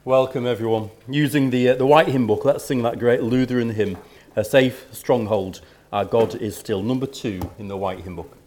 Welcome everyone. Using the White Hymn Book, let's sing that great Lutheran hymn, A Safe Stronghold, Our God is Still, number 2 in the White Hymn Book.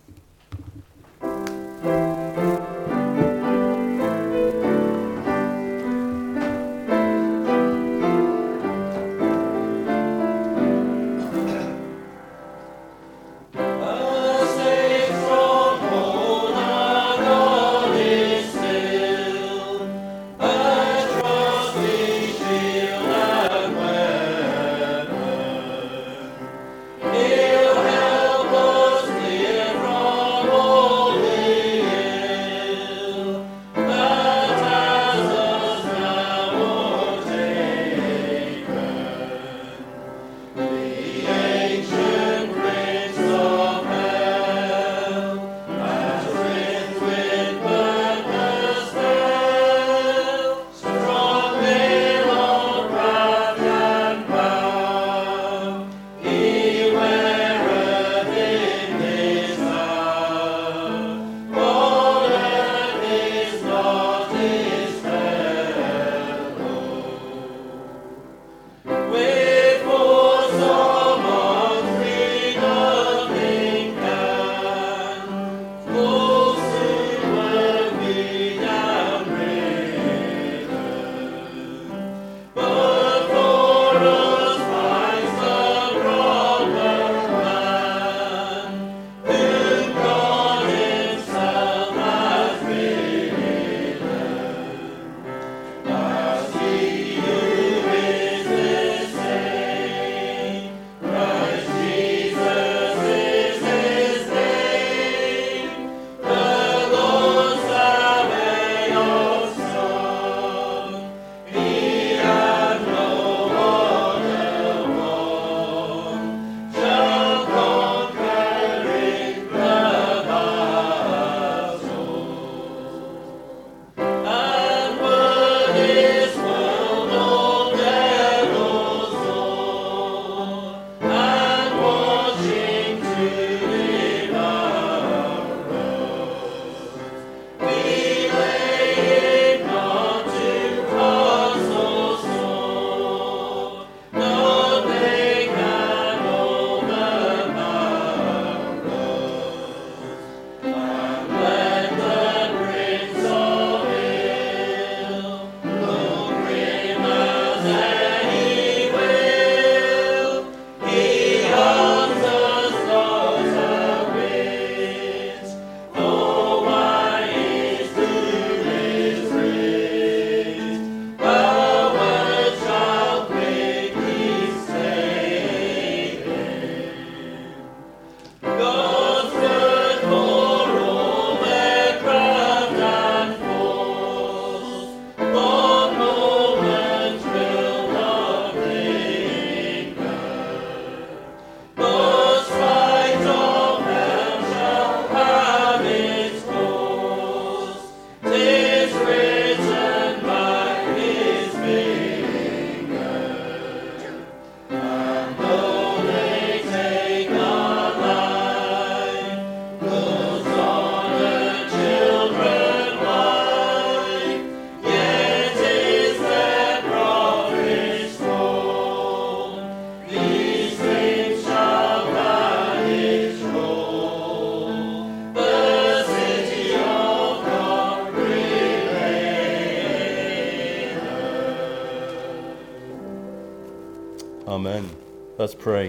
Amen. Let's pray.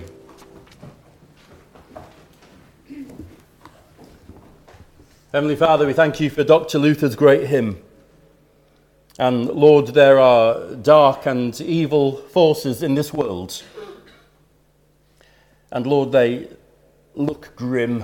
Heavenly Father, we thank you for Dr. Luther's great hymn. And Lord, there are dark and evil forces in this world. And Lord, they look grim.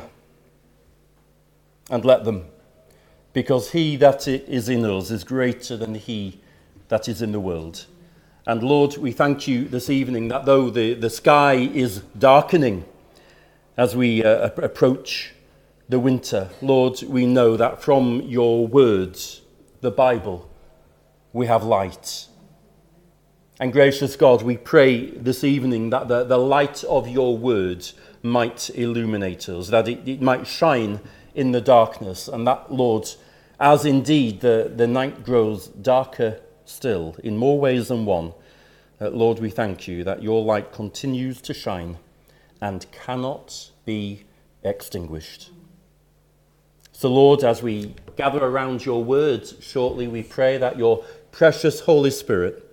And let them, because he that is in us is greater than he that is in the world. And Lord, we thank you this evening that though the sky is darkening as we approach the winter, Lord, we know that from your words, the Bible, we have light. And gracious God, we pray this evening that the light of your words might illuminate us, that it might shine in the darkness, and that, Lord, as indeed the night grows darker still in more ways than one. Lord, we thank you that your light continues to shine and cannot be extinguished. So, Lord, as we gather around your words shortly, we pray that your precious Holy Spirit,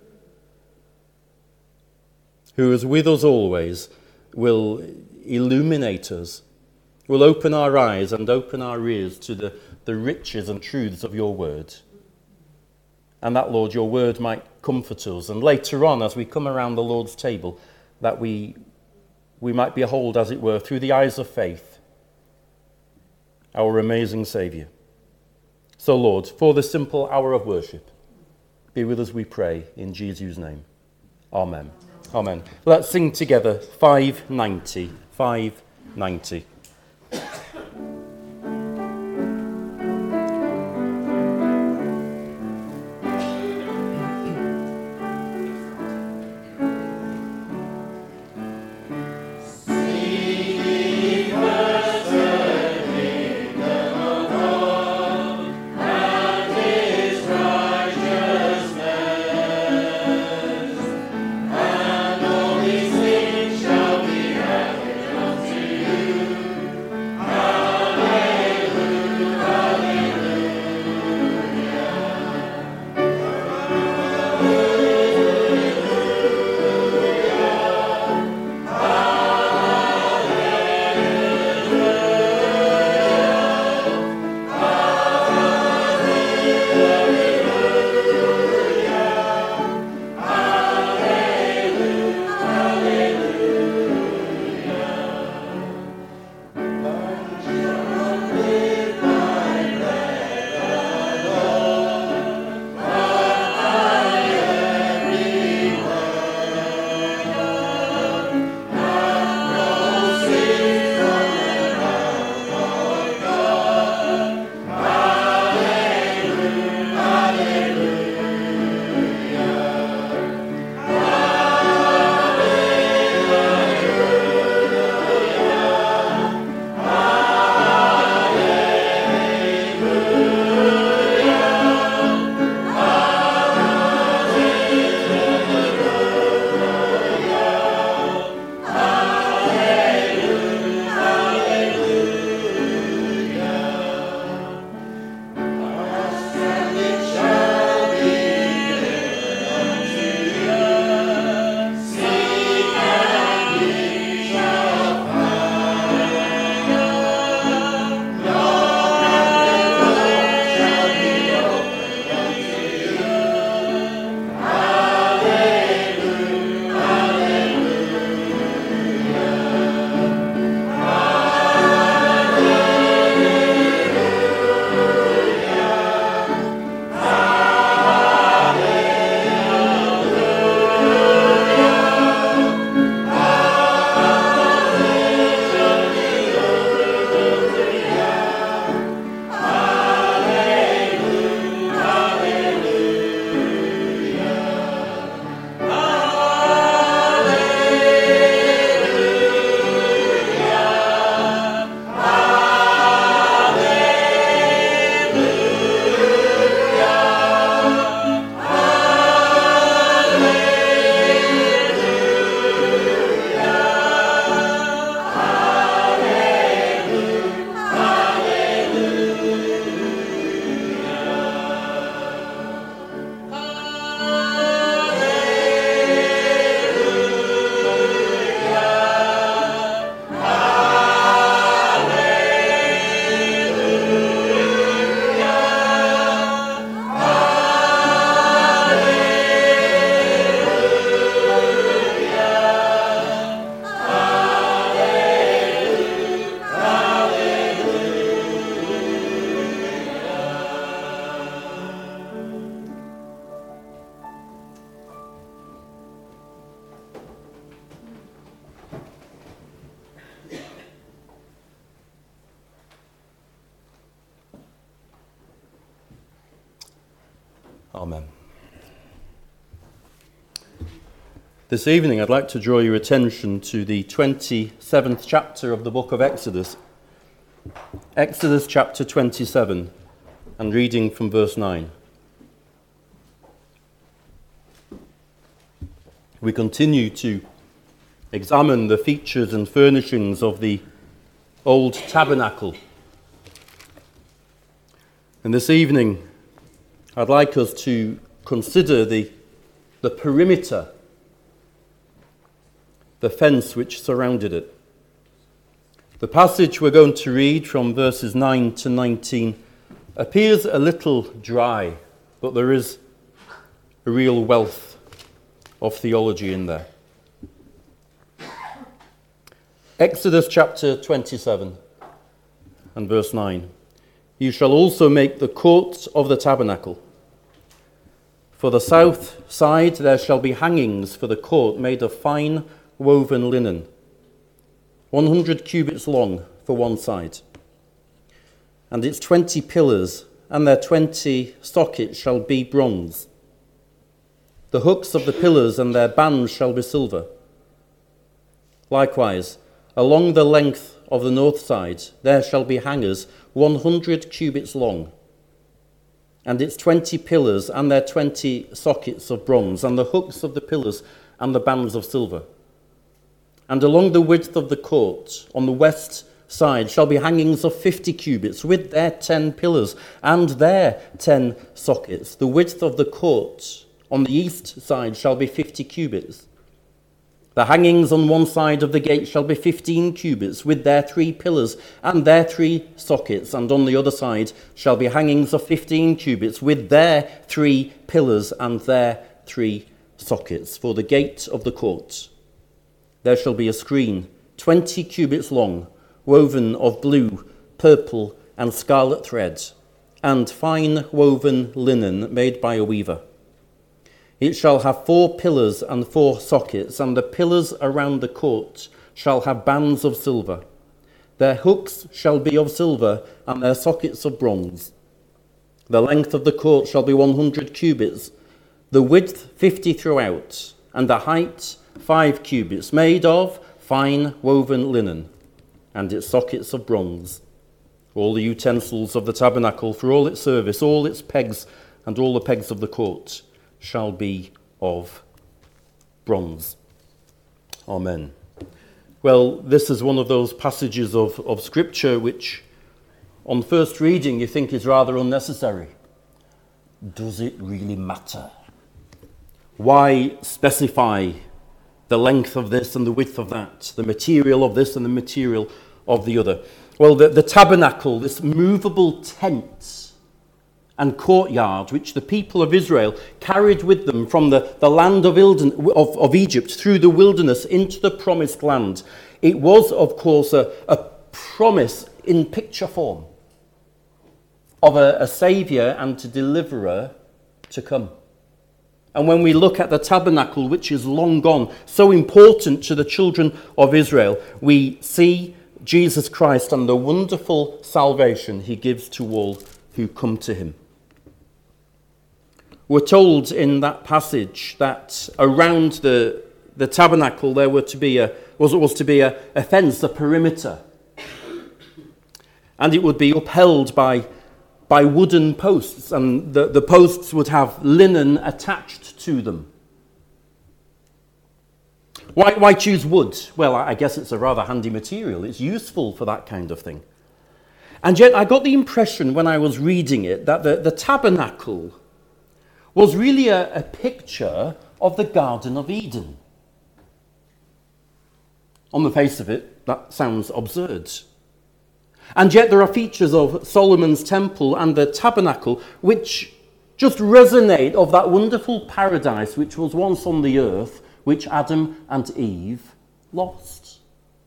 who is with us always, will illuminate us, will open our eyes and open our ears to the riches and truths of your word. And that, Lord, your word might comfort us. And later on, as we come around the Lord's table, that we might behold, as it were, through the eyes of faith, our amazing Saviour. So, Lord, for this simple hour of worship, be with us, we pray, in Jesus' name. Amen. Amen. Let's sing together 590. 590. Amen. This evening I'd like to draw your attention to the 27th chapter of the book of Exodus. Exodus chapter 27, and reading from verse 9. We continue to examine the features and furnishings of the old tabernacle. And this evening, I'd like us to consider the perimeter, the fence which surrounded it. The passage we're going to read from verses 9 to 19 appears a little dry, but there is a real wealth of theology in there. Exodus chapter 27 and verse 9. You shall also make the court of the tabernacle. For the south side there shall be hangings for the court made of fine woven linen, 100 cubits long for one side. And its 20 pillars and their 20 sockets shall be bronze. The hooks of the pillars and their bands shall be silver. Likewise, along the length of the north side there shall be hangers 100 cubits long, and its 20 pillars and their 20 sockets of bronze, and the hooks of the pillars and the bands of silver. And along the width of the court on the west side shall be hangings of 50 cubits, with their 10 pillars and their 10 sockets. The width of the court on the east side shall be 50 cubits. The hangings on one side of the gate shall be 15 cubits, with their 3 pillars and their 3 sockets, and on the other side shall be hangings of 15 cubits, with their 3 pillars and their 3 sockets. For the gate of the court there shall be a screen 20 cubits long, woven of blue, purple, and scarlet thread, and fine woven linen made by a weaver. It shall have 4 pillars and 4 sockets, and the pillars around the court shall have bands of silver. Their hooks shall be of silver, and their sockets of bronze. The length of the court shall be 100 cubits, the width 50 throughout, and the height 5 cubits, made of fine woven linen, and its sockets of bronze. All the utensils of the tabernacle for all its service, all its pegs, and all the pegs of the court shall be of bronze. Amen. Well, this is one of those passages of Scripture which, on first reading, you think is rather unnecessary. Does it really matter? Why specify the length of this and the width of that, the material of this and the material of the other? Well, the tabernacle, this movable tent and courtyard which the people of Israel carried with them from the land of Egypt through the wilderness into the promised land, it was, of course, a promise in picture form of a saviour and a deliverer to come. And when we look at the tabernacle, which is long gone, so important to the children of Israel, we see Jesus Christ and the wonderful salvation he gives to all who come to him. We're told in that passage that around the tabernacle there was to be a fence, a perimeter, and it would be upheld by wooden posts, and the posts would have linen attached to them. Why choose wood? Well, I guess it's a rather handy material. It's useful for that kind of thing. And yet I got the impression when I was reading it that the tabernacle was really a picture of the Garden of Eden. On the face of it, that sounds absurd. And yet there are features of Solomon's temple and the tabernacle which just resonate of that wonderful paradise which was once on the earth, which Adam and Eve lost.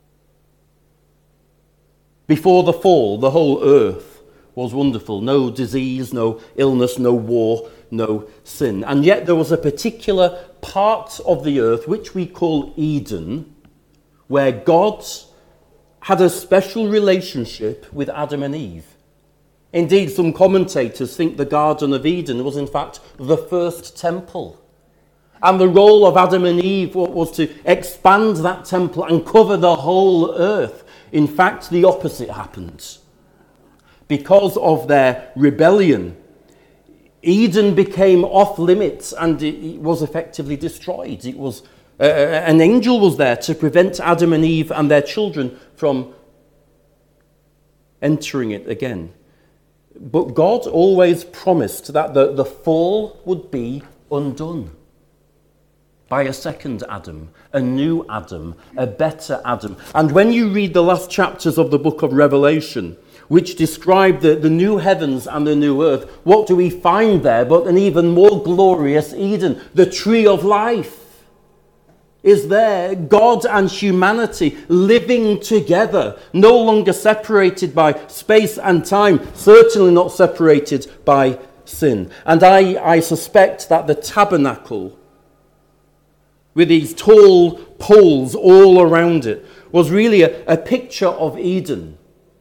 Before the fall, the whole earth was wonderful. No disease, no illness, no war, no sin. And yet there was a particular part of the earth which we call Eden, where God had a special relationship with Adam and Eve. Indeed, some commentators think the Garden of Eden was in fact the first temple. And the role of Adam and Eve was to expand that temple and cover the whole earth. In fact, the opposite happened. Because of their rebellion, Eden became off limits and it was effectively destroyed. It was An angel was there to prevent Adam and Eve and their children from entering it again. But God always promised that the fall would be undone by a second Adam, a new Adam, a better Adam. And when you read the last chapters of the book of Revelation, which describe the new heavens and the new earth, what do we find there but an even more glorious Eden? The tree of life is there, God and humanity living together, no longer separated by space and time, certainly not separated by sin. And I suspect that the tabernacle, with these tall poles all around it, was really a picture of Eden.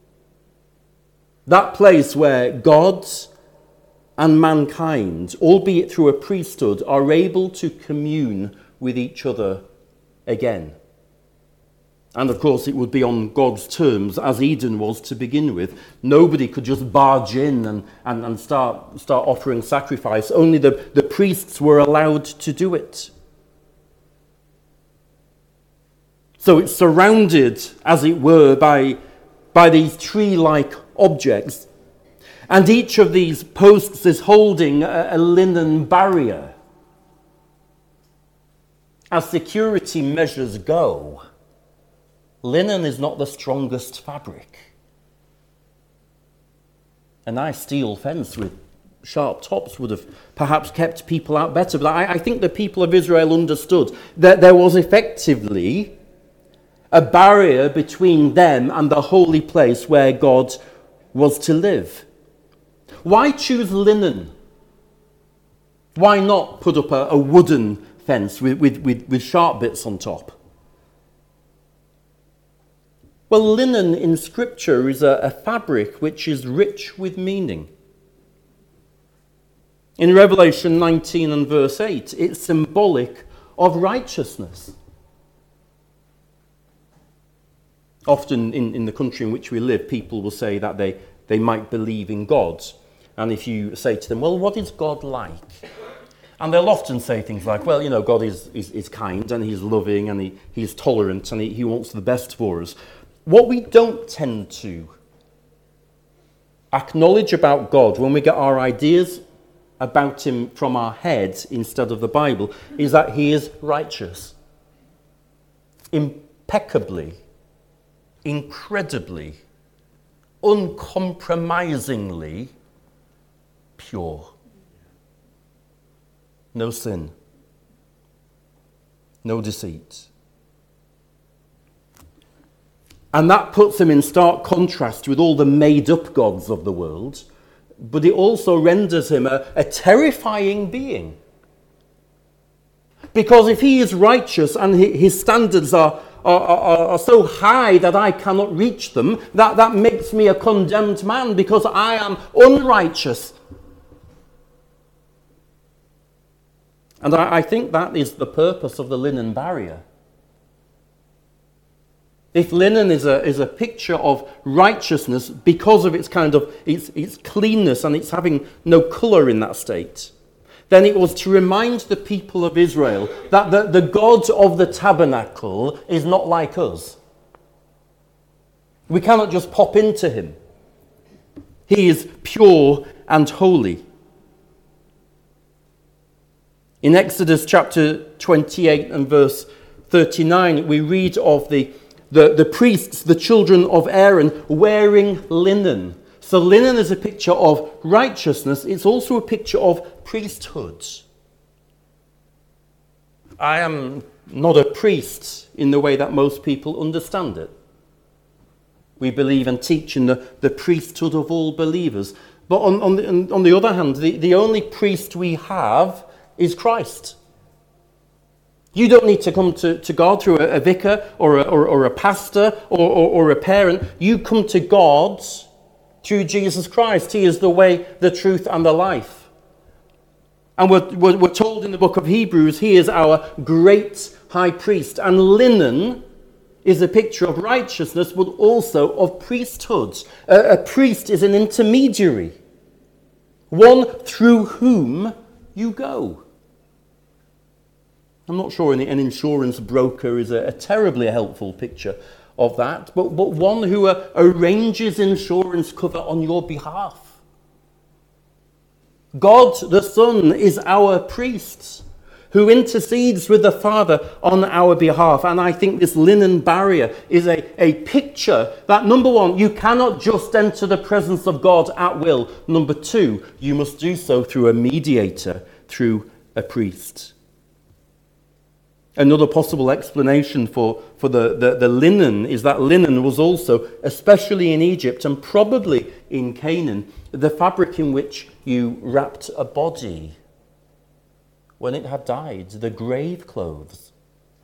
That place where God and mankind, albeit through a priesthood, are able to commune with each other again. And of course it would be on God's terms, as Eden was to begin with. Nobody could just barge in and start offering sacrifice. Only the priests were allowed to do it. So it's surrounded, as it were, by these tree-like objects. And each of these posts is holding a linen barrier. As security measures go, linen is not the strongest fabric. A nice steel fence with sharp tops would have perhaps kept people out better. But I think the people of Israel understood that there was effectively a barrier between them and the holy place where God was to live. Why choose linen? Why not put up a wooden fence with sharp bits on top? Well, linen in Scripture is a fabric which is rich with meaning. In Revelation 19 and verse 8, it's symbolic of righteousness. Often in the country in which we live, people will say that they might believe in God. And if you say to them, well, what is God like? And they'll often say things like, well, you know, God is kind and he's loving and he's tolerant and he wants the best for us. What we don't tend to acknowledge about God when we get our ideas about him from our heads instead of the Bible is that he is righteous, impeccably, incredibly, uncompromisingly pure. No sin, no deceit. And that puts him in stark contrast with all the made-up gods of the world, but it also renders him a terrifying being. Because if he is righteous and his standards are so high that I cannot reach them, that makes me a condemned man because I am unrighteous. And I think that is the purpose of the linen barrier. If linen is a picture of righteousness because of its its cleanness and its having no colour in that state, then it was to remind the people of Israel that the God of the tabernacle is not like us. We cannot just pop into him. He is pure and holy. In Exodus chapter 28 and verse 39, we read of the priests, the children of Aaron, wearing linen. So linen is a picture of righteousness. It's also a picture of priesthood. I am not a priest in the way that most people understand it. We believe and teach in the priesthood of all believers. But on the other hand, the only priest we have is Christ. You don't need to come to God through a vicar or a pastor or a parent. You come to God through Jesus Christ. He is the way, the truth, and the life. And we're told in the book of Hebrews, he is our great high priest. And linen is a picture of righteousness, but also of priesthood. A priest is an intermediary, one through whom you go. I'm not sure an insurance broker is a terribly helpful picture of that, but one who arranges insurance cover on your behalf. God the Son is our priest who intercedes with the Father on our behalf. And I think this linen barrier is a picture that, number one, you cannot just enter the presence of God at will. Number two, you must do so through a mediator, through a priest. Another possible explanation for the linen is that linen was also, especially in Egypt and probably in Canaan, the fabric in which you wrapped a body when it had died, the grave clothes.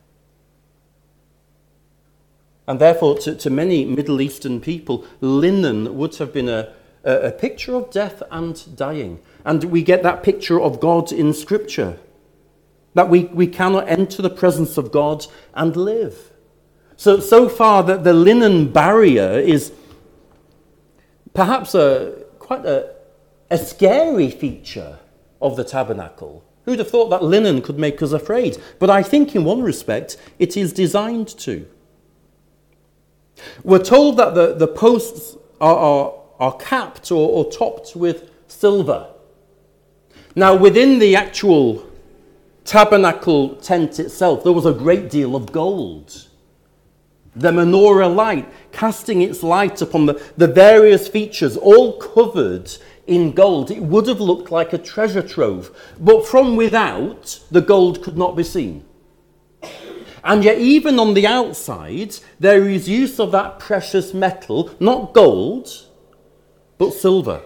And therefore, to many Middle Eastern people, linen would have been a picture of death and dying. And we get that picture of God in Scripture, that we cannot enter the presence of God and live. So far that the linen barrier is perhaps quite a scary feature of the tabernacle. Who'd have thought that linen could make us afraid? But I think in one respect it is designed to. We're told that the posts are capped or topped with silver. Now within the actual tabernacle tent itself there was a great deal of gold. The menorah light casting its light upon the various features all covered in gold. It would have looked like a treasure trove, but from without the gold could not be seen. And yet even on the outside there is use of that precious metal, not gold but silver.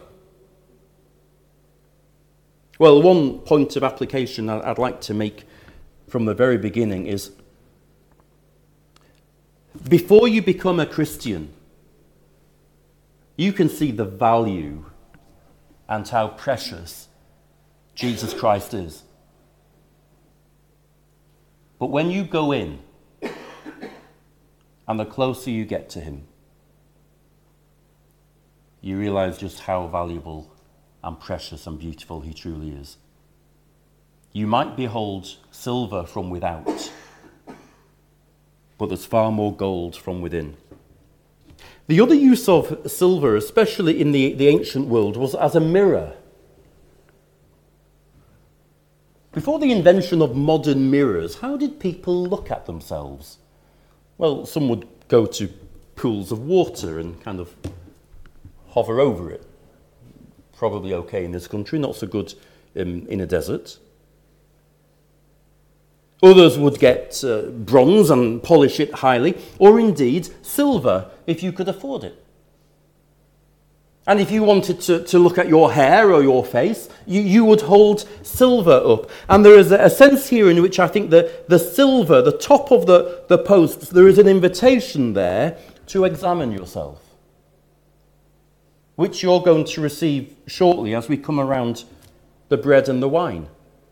Well, one point of application I'd like to make from the very beginning is, before you become a Christian, you can see the value and how precious Jesus Christ is. But when you go in, and the closer you get to him, you realize just how valuable and precious and beautiful he truly is. You might behold silver from without, but there's far more gold from within. The other use of silver, especially in the ancient world, was as a mirror. Before the invention of modern mirrors, how did people look at themselves? Well, some would go to pools of water and kind of hover over it. Probably okay in this country, not so good in a desert. Others would get bronze and polish it highly, or indeed silver if you could afford it. And if you wanted to look at your hair or your face, you would hold silver up. And there is a sense here in which I think the silver, the top of the posts, there is an invitation there to examine yourself, which you're going to receive shortly as we come around the bread and the wine.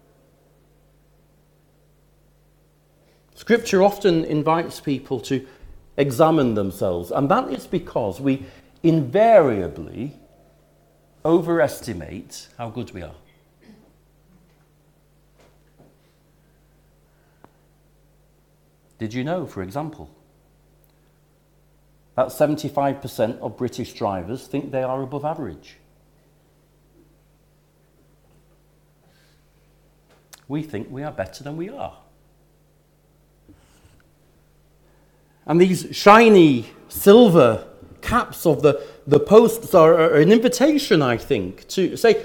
Scripture often invites people to examine themselves, and that is because we invariably overestimate how good we are. Did you know, for example, that 75% of British drivers think they are above average? We think we are better than we are. And these shiny silver caps of the posts are an invitation, I think, to say,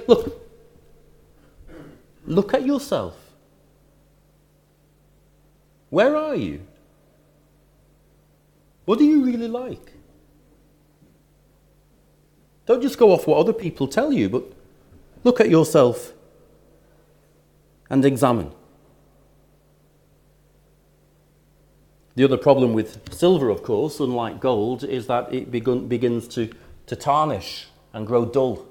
look at yourself. Where are you? What do you really like? Don't just go off what other people tell you, but look at yourself and examine. The other problem with silver, of course, unlike gold, is that it begins to tarnish and grow dull.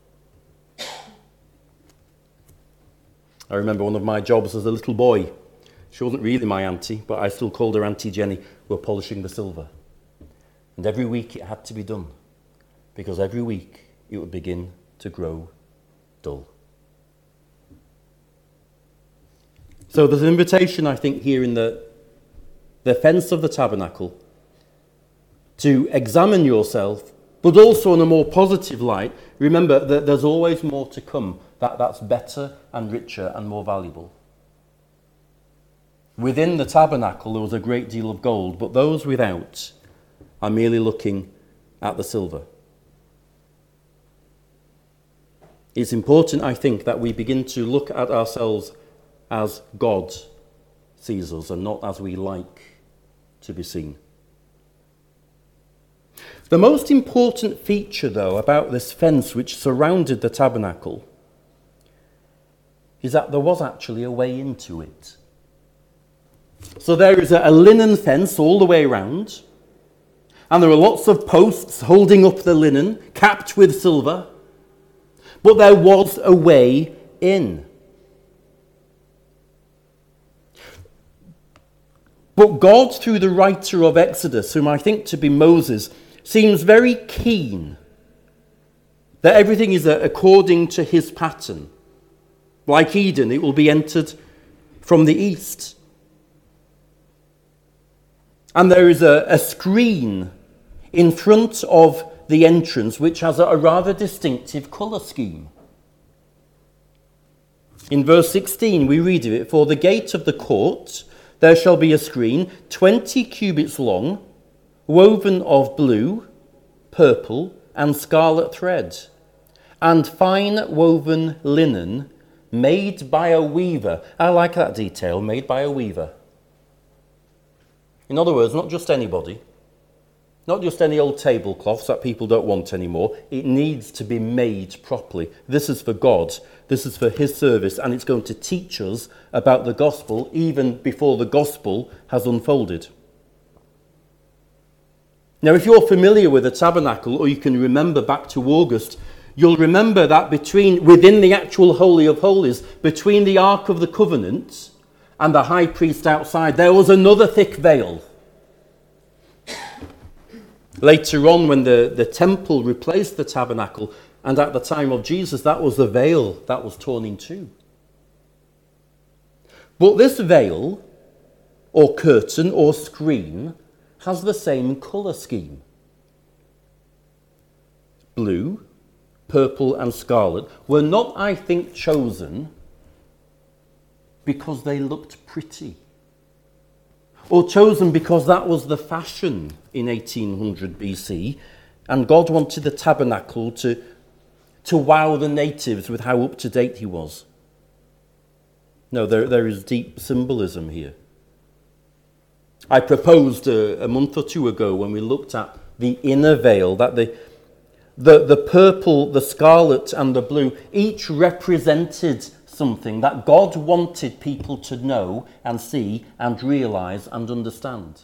I remember one of my jobs as a little boy. She wasn't really my auntie, but I still called her Auntie Jenny. We were polishing the silver. And every week it had to be done, because every week it would begin to grow dull. So So there's an invitation, I think, here in the fence of the tabernacle to examine yourself, but also in a more positive light. Remember that there's always more to come that's better and richer and more valuable. Within the tabernacle there was a great deal of gold, but those without are merely looking at the silver. It's important, I think, that we begin to look at ourselves as God sees us and not as we like to be seen. The most important feature, though, about this fence which surrounded the tabernacle is that there was actually a way into it. So there is a linen fence all the way around, and there are lots of posts holding up the linen, capped with silver, but there was a way in. But God, through the writer of Exodus, whom I think to be Moses, seems very keen that everything is according to his pattern. Like Eden, it will be entered from the east. And there is a screen in front of the entrance which has a rather distinctive colour scheme. In verse 16 we read of it, "For the gate of the court there shall be a screen 20 cubits long, woven of blue, purple, and scarlet thread, and fine woven linen made by a weaver." I like that detail, made by a weaver. In other words, not just anybody, not just any old tablecloths that people don't want anymore. It needs to be made properly. This is for God. This is for his service, and it's going to teach us about the gospel even before the gospel has unfolded. Now, if you're familiar with the tabernacle, or you can remember back to August, you'll remember that within the actual Holy of Holies, between the Ark of the Covenant and the high priest outside, there was another thick veil. Later on, when the temple replaced the tabernacle, and at the time of Jesus, that was the veil that was torn in two. But this veil, or curtain, or screen, has the same colour scheme. Blue, purple, and scarlet were not, I think, chosen because they looked pretty, or chosen because that was the fashion in 1800 BC, and God wanted the tabernacle to wow the natives with how up-to-date he was. No, there is deep symbolism here. I proposed a month or two ago, when we looked at the inner veil, that the purple, the scarlet, and the blue each represented something that God wanted people to know and see and realise and understand.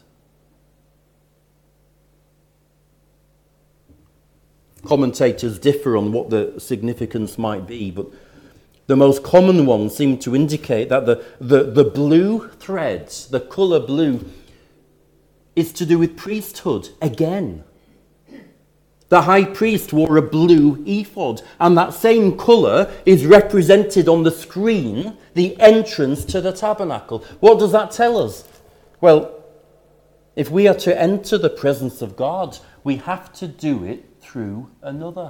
Commentators differ on what the significance might be, but the most common ones seem to indicate that the blue threads, the colour blue, is to do with priesthood again. The high priest wore a blue ephod, and that same colour is represented on the screen, the entrance to the tabernacle. What does that tell us? Well, if we are to enter the presence of God, we have to do it through another.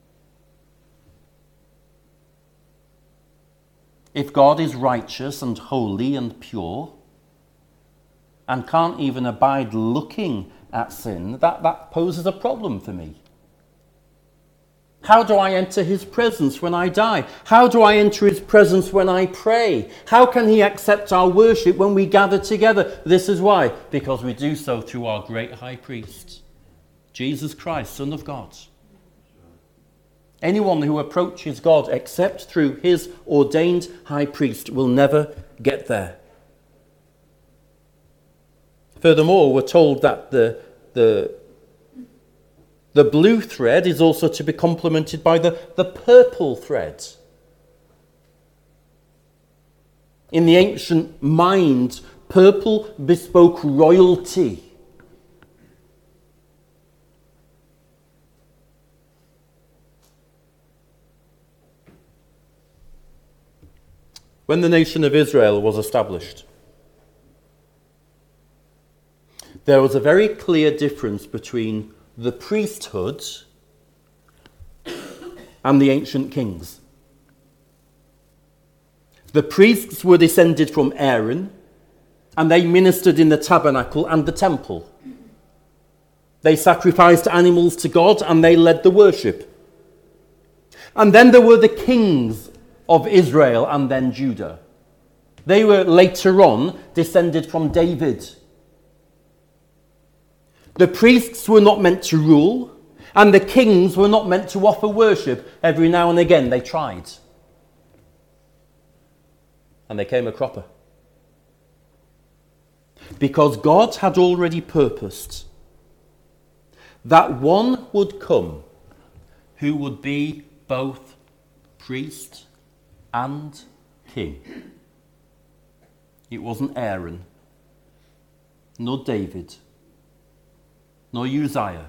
If God is righteous and holy and pure, and can't even abide looking at sin, that poses a problem for me. How do I enter his presence when I die? How do I enter his presence when I pray? How can he accept our worship when we gather together? This is why. Because we do so through our great high priest, Jesus Christ, Son of God. Anyone who approaches God except through his ordained high priest will never get there. Furthermore, we're told that the blue thread is also to be complemented by the purple thread. In the ancient mind, purple bespoke royalty. when the nation of Israel was established, there was a very clear difference between the priesthood and the ancient kings. The priests were descended from Aaron, and they ministered in the tabernacle and the temple. They sacrificed animals to God, and they led the worship. And then there were the kings of Israel and then Judah. They were later on descended from David. The priests were not meant to rule, and the kings were not meant to offer worship. Every now and again they tried. And they came a cropper. Because God had already purposed that one would come who would be both priest and king. It wasn't Aaron, nor David, nor Uzziah,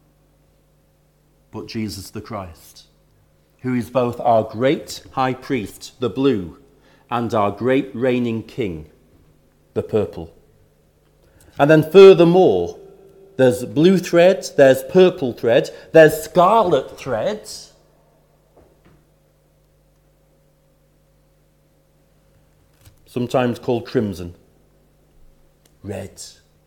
but Jesus the Christ, who is both our great high priest, the blue, and our great reigning king, the purple. And then furthermore, there's blue thread, there's purple thread, there's scarlet thread. Sometimes called crimson. Red.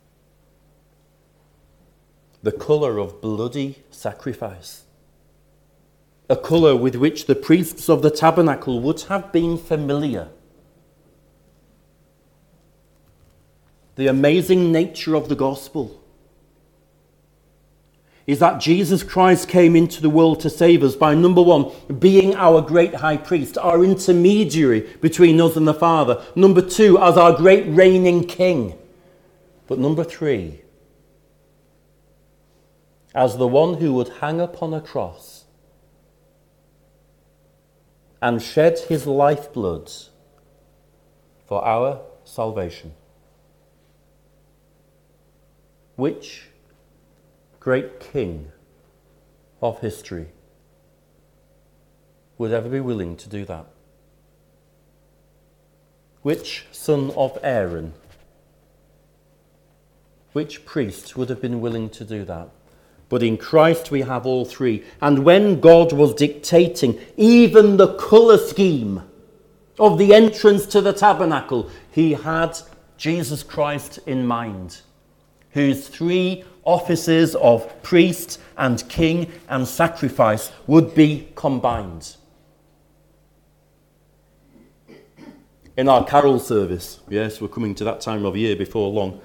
The colour of bloody sacrifice. A colour with which the priests of the tabernacle would have been familiar. The amazing nature of the gospel is that Jesus Christ came into the world to save us by, number one, being our great high priest, our intermediary between us and the Father. Number two, as our great reigning king. But number three, as the one who would hang upon a cross and shed his lifeblood for our salvation. Which great king of history would ever be willing to do that? Which son of Aaron, which priest would have been willing to do that? But in Christ we have all three. And when God was dictating even the colour scheme of the entrance to the tabernacle, he had Jesus Christ in mind, whose three offices of priest and king and sacrifice would be combined. In our carol service, yes, we're coming to that time of year before long,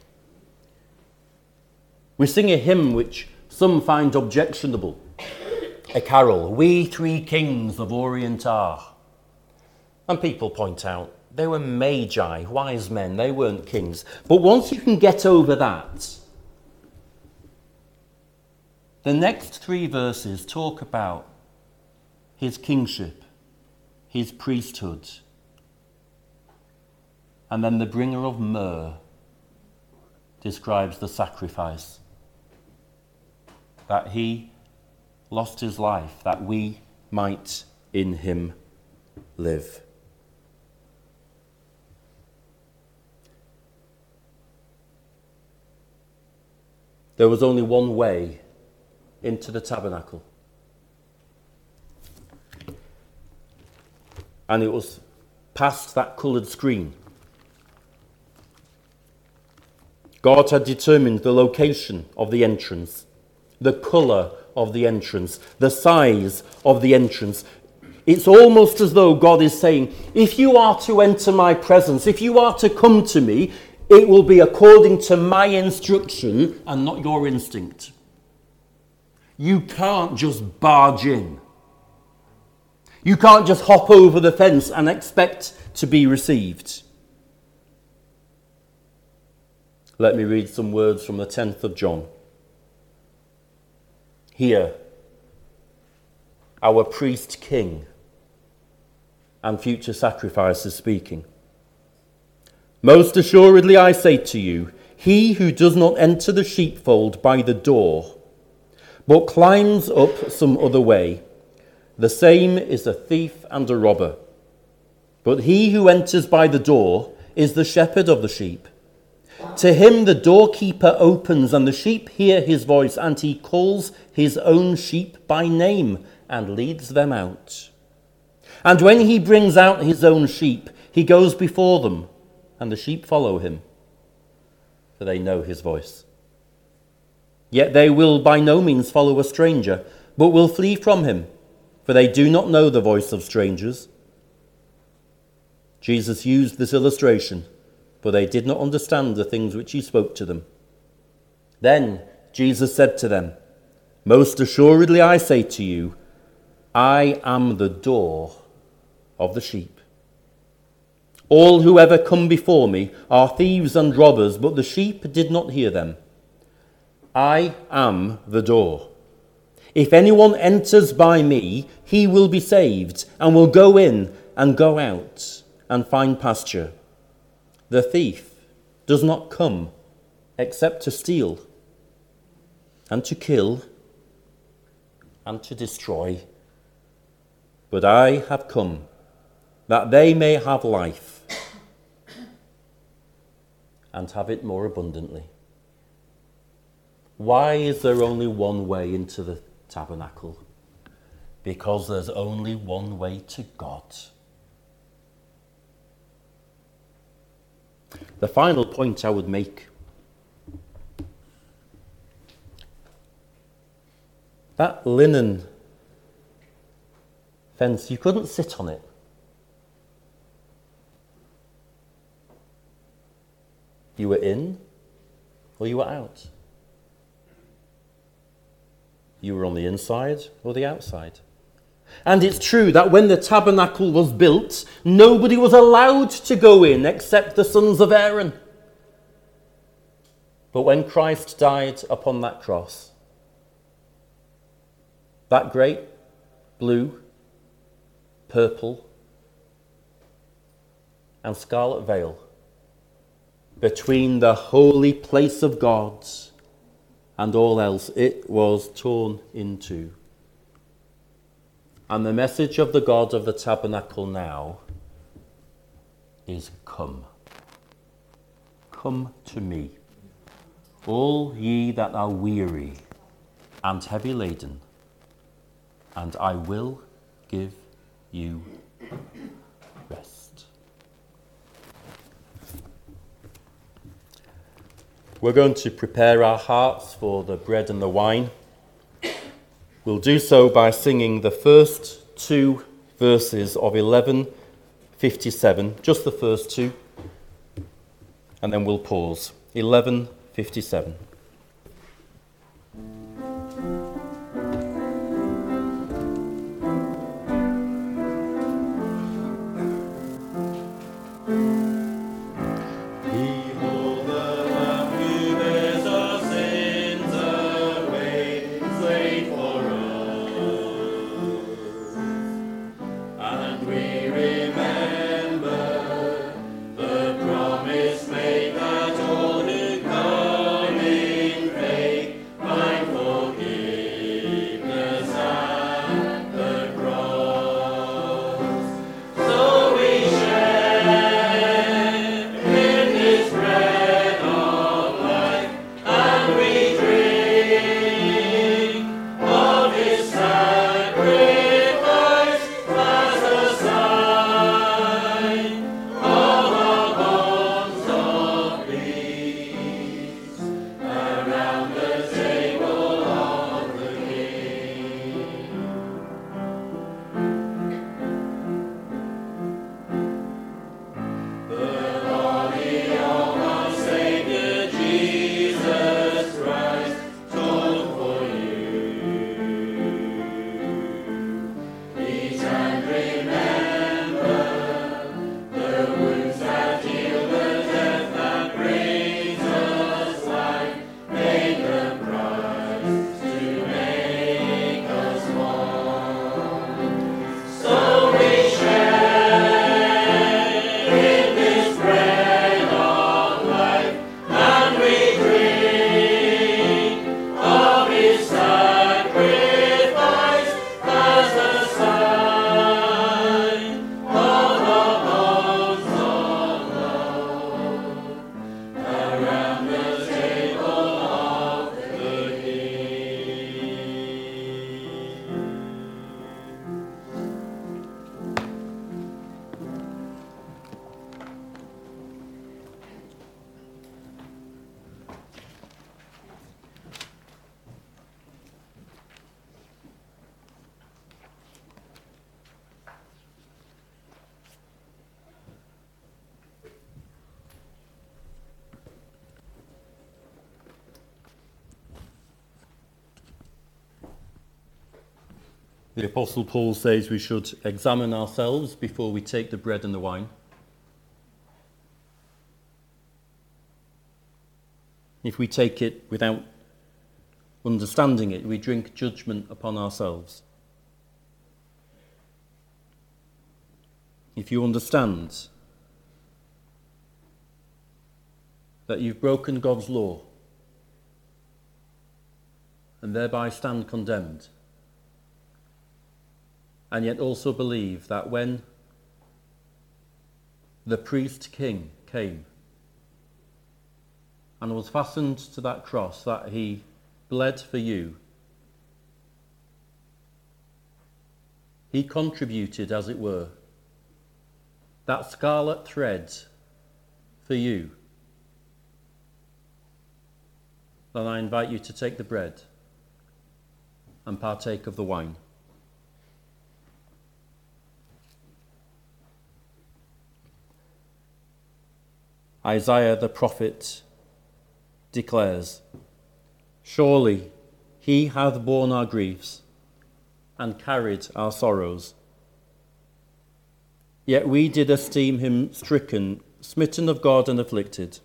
we sing a hymn which some find objectionable. A carol, "We Three Kings of Orient are." And people point out, they were magi, wise men, they weren't kings. But once you can get over that, the next three verses talk about his kingship, his priesthood, and then the bringer of myrrh describes the sacrifice, that he lost his life, that we might in him live. There was only one way into the tabernacle. And it was past that coloured screen. God had determined the location of the entrance, the colour of the entrance, the size of the entrance. It's almost as though God is saying, if you are to enter my presence, if you are to come to me, it will be according to my instruction and not your instinct. You can't just barge in. You can't just hop over the fence and expect to be received. Let me read some words from the 10th of John. Here, our priest king and future sacrifice is speaking. Most assuredly I say to you, he who does not enter the sheepfold by the door, but climbs up some other way, the same is a thief and a robber. But he who enters by the door is the shepherd of the sheep. To him the doorkeeper opens, and the sheep hear his voice, and he calls his own sheep by name and leads them out. And when he brings out his own sheep, he goes before them, and the sheep follow him, for they know his voice. Yet they will by no means follow a stranger, but will flee from him, for they do not know the voice of strangers. Jesus used this illustration, for they did not understand the things which he spoke to them. Then Jesus said to them, "Most assuredly I say to you, I am the door of the sheep. All who ever come before me are thieves and robbers, but the sheep did not hear them. I am the door. If anyone enters by me, he will be saved, and will go in and go out and find pasture. The thief does not come except to steal and to kill and to destroy. But I have come that they may have life and have it more abundantly." Why is there only one way into the tabernacle? Because there's only one way to God. The final point I would make: that linen fence, you couldn't sit on it. You were in or you were out. You were on the inside or the outside. And it's true that when the tabernacle was built, nobody was allowed to go in except the sons of Aaron. But when Christ died upon that cross, that great blue, purple, and scarlet veil between the holy place of God and all else, it was torn in two. And the message of the God of the tabernacle now is, come. Come to me, all ye that are weary and heavy laden, and I will give you rest. We're going to prepare our hearts for the bread and the wine. We'll do so by singing the first two verses of 1157, just the first two, and then we'll pause. 1157. Promise made that all who come in The Apostle Paul says we should examine ourselves before we take the bread and the wine. If we take it without understanding it, we drink judgment upon ourselves. If you understand that you've broken God's law and thereby stand condemned, and yet also believe that when the priest king came and was fastened to that cross, that he bled for you, he contributed, as it were, that scarlet thread for you, then I invite you to take the bread and partake of the wine. Isaiah the prophet declares, "Surely he hath borne our griefs and carried our sorrows. Yet we did esteem him stricken, smitten of God, and afflicted.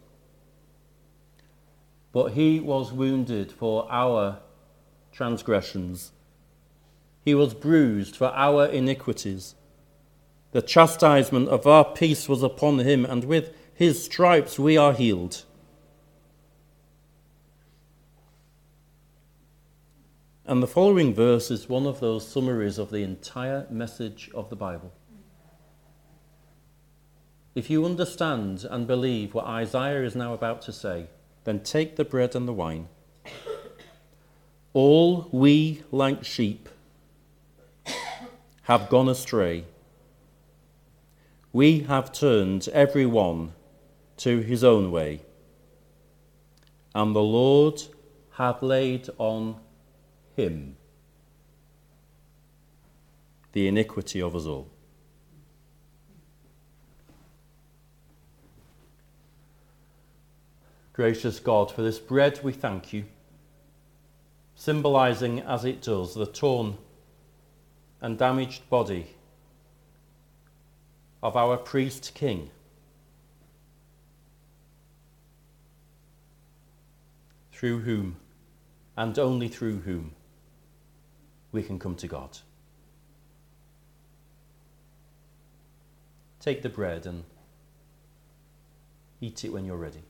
But he was wounded for our transgressions. He was bruised for our iniquities. The chastisement of our peace was upon him, and with his stripes we are healed." And the following verse is one of those summaries of the entire message of the Bible. If you understand and believe what Isaiah is now about to say, then take the bread and the wine. All we, like sheep, have gone astray. We have turned every one to his own way, and the Lord hath laid on him the iniquity of us all. Gracious God, for this bread we thank you, symbolizing as it does the torn and damaged body of our priest king, through whom and only through whom we can come to God. Take the bread and eat it when you're ready.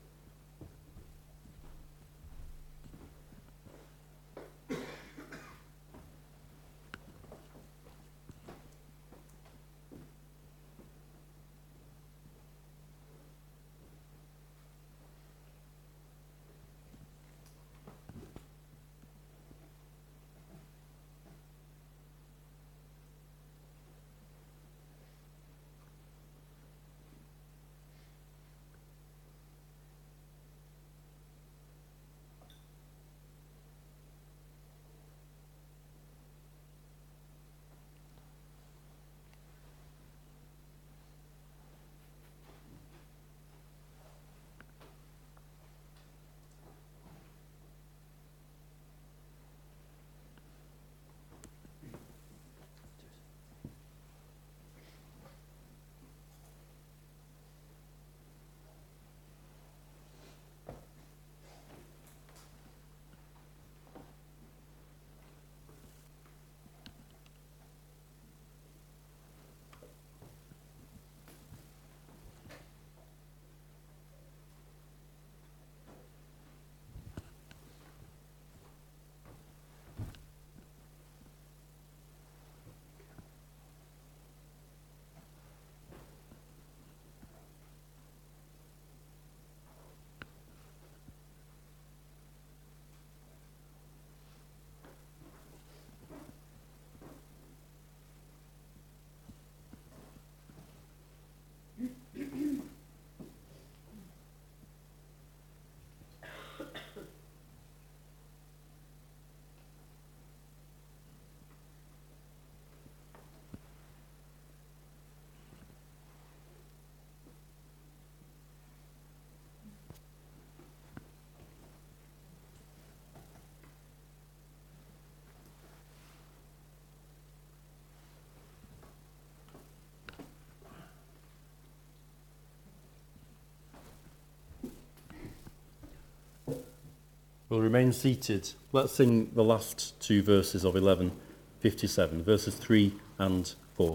We'll remain seated. Let's sing the last two verses of 1157, verses 3 and 4.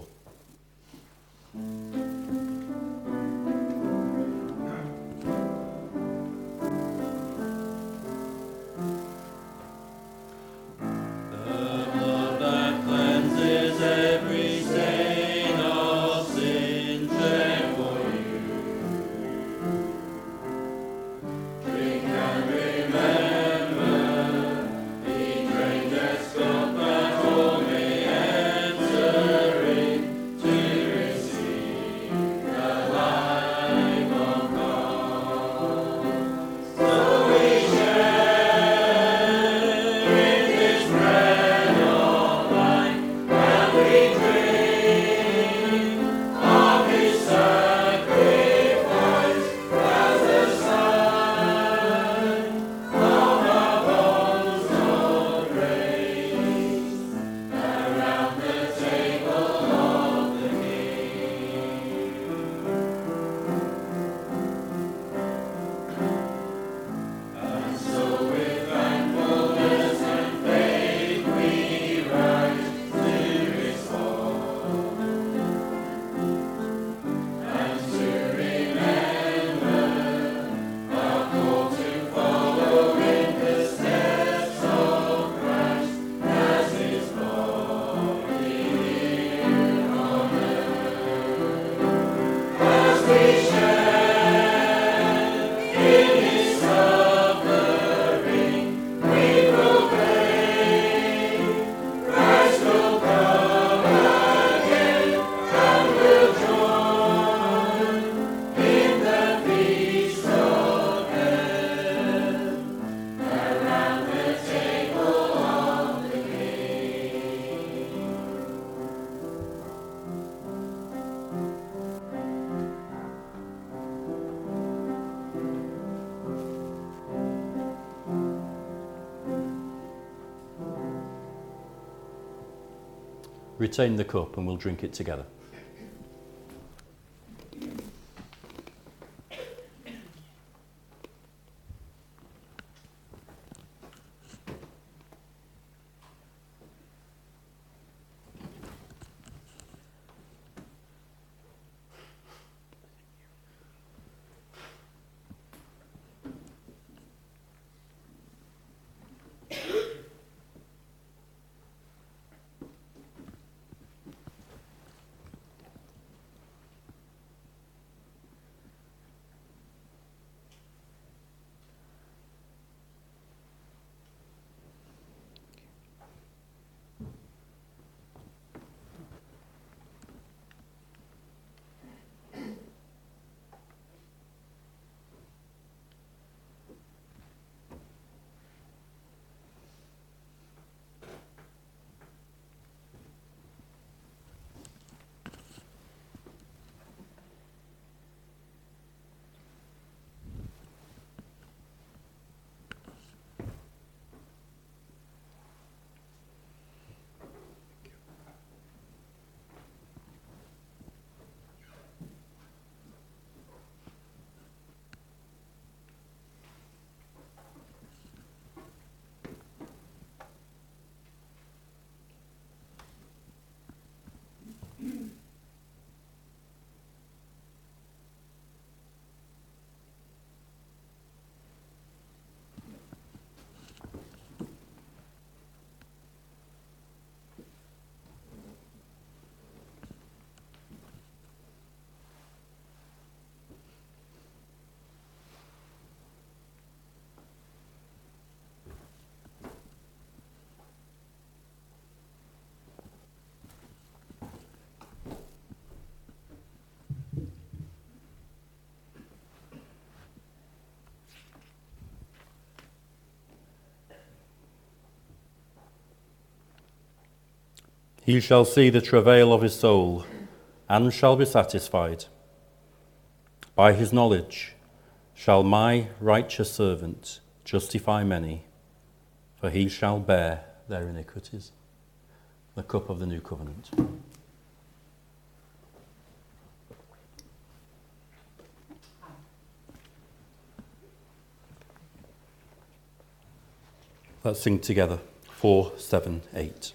Retain the cup and we'll drink it together. He shall see the travail of his soul, and shall be satisfied. By his knowledge shall my righteous servant justify many, for he shall bear their iniquities. The cup of the new covenant. Let's sing together. 4, 7, 8.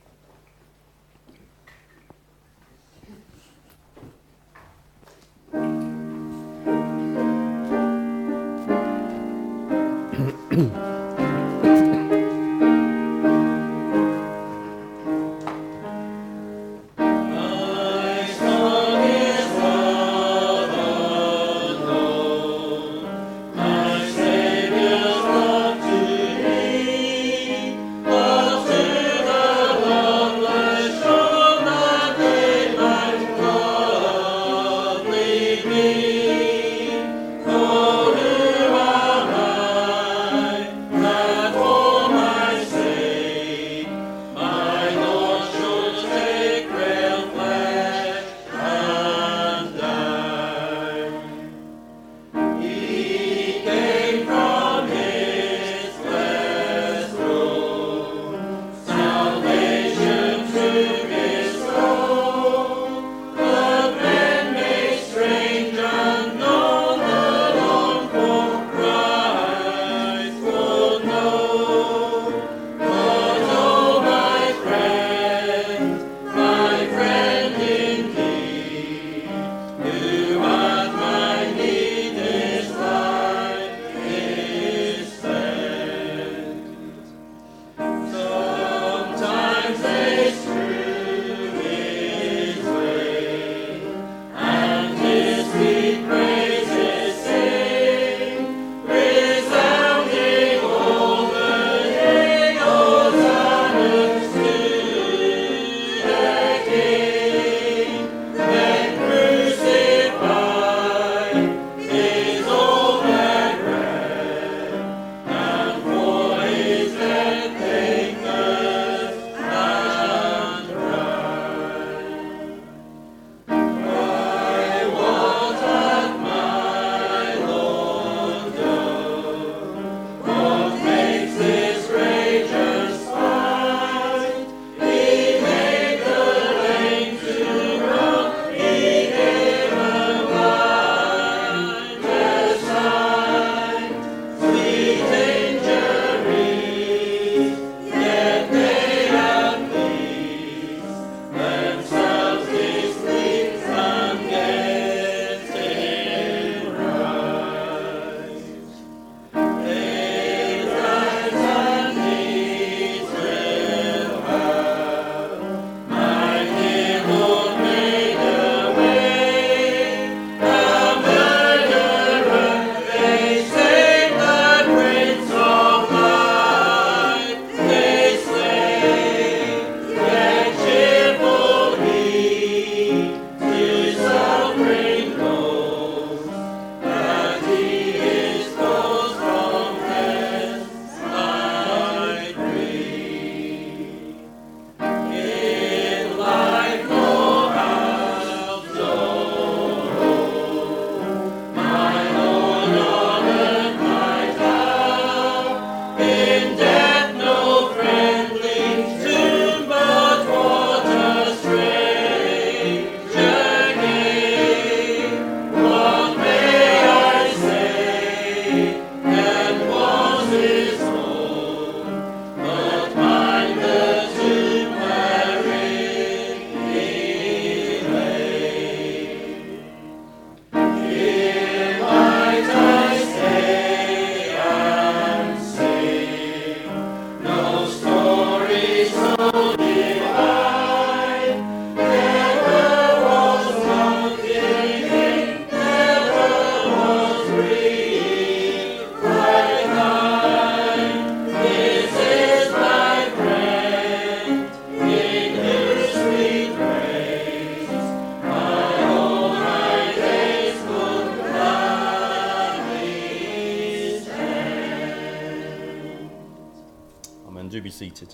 Do be seated.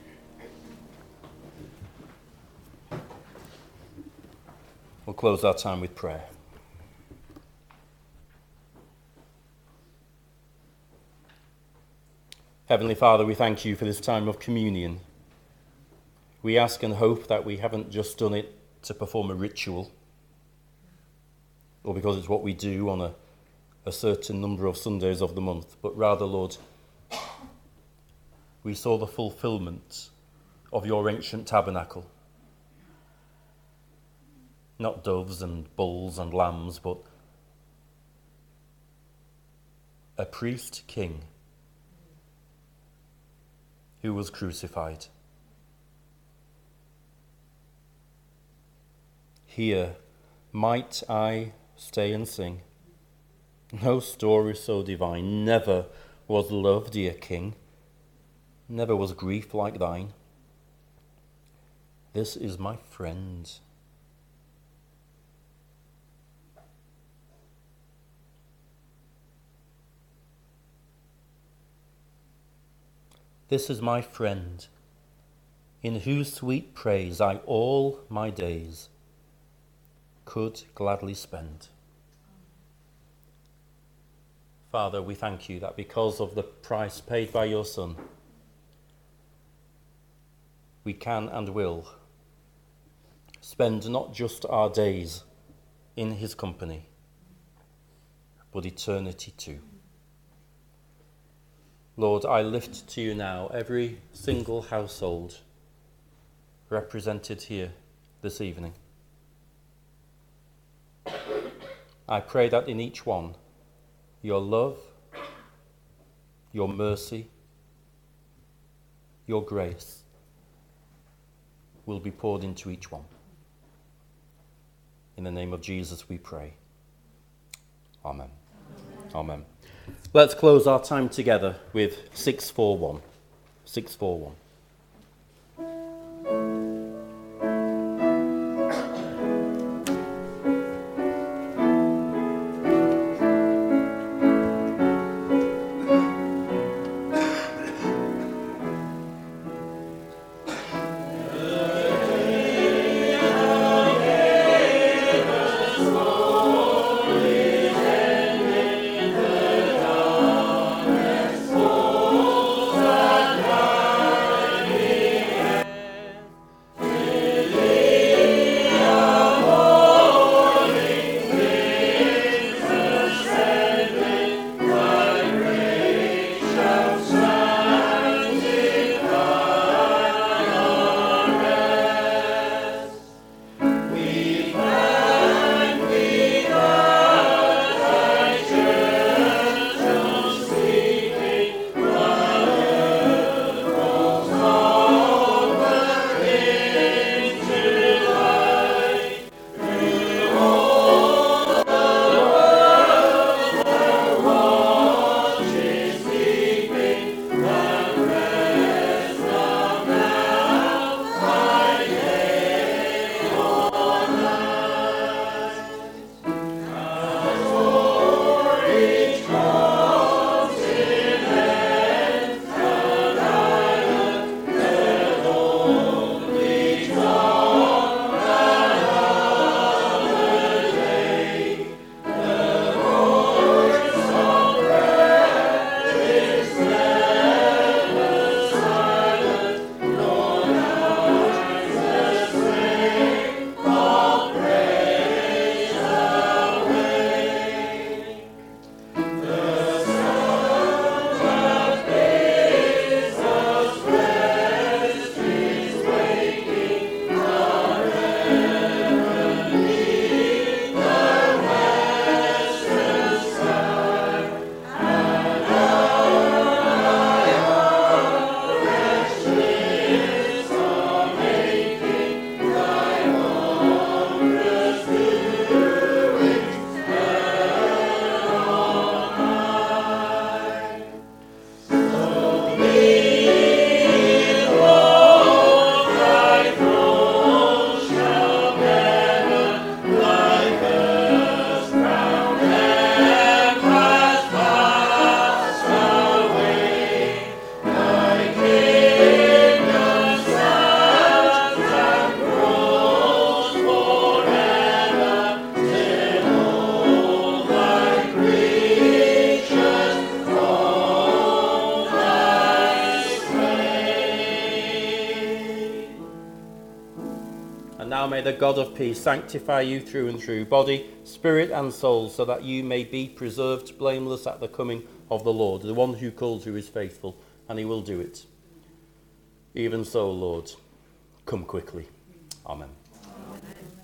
We'll close our time with prayer. Heavenly Father, we thank you for this time of communion. We ask and hope that we haven't just done it to perform a ritual or because it's what we do on a certain number of Sundays of the month, but rather, Lord, we saw the fulfillment of your ancient tabernacle. Not doves and bulls and lambs, but a priest king who was crucified. Here might I stay and sing. No story so divine, never was love, dear King, never was grief like thine. This is my friend. This is my friend, in whose sweet praise I all my days could gladly spend. Father, we thank you that because of the price paid by your Son, we can and will spend not just our days in his company, but eternity too. Lord, I lift to you now every single household represented here this evening. I pray that in each one, your love, your mercy, your grace will be poured into each one. In the name of Jesus we pray. Amen. Amen. Let's close our time together with 641. 641. And now may the God of peace sanctify you through and through, body, spirit and soul, so that you may be preserved blameless at the coming of the Lord. The one who calls you is faithful, and he will do it. Even so, Lord, come quickly. Amen.